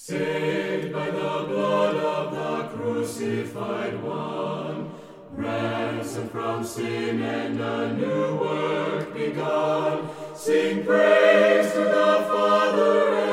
Saved by the blood of the crucified one, ransomed from sin and a new work begun. Sing praise to the Father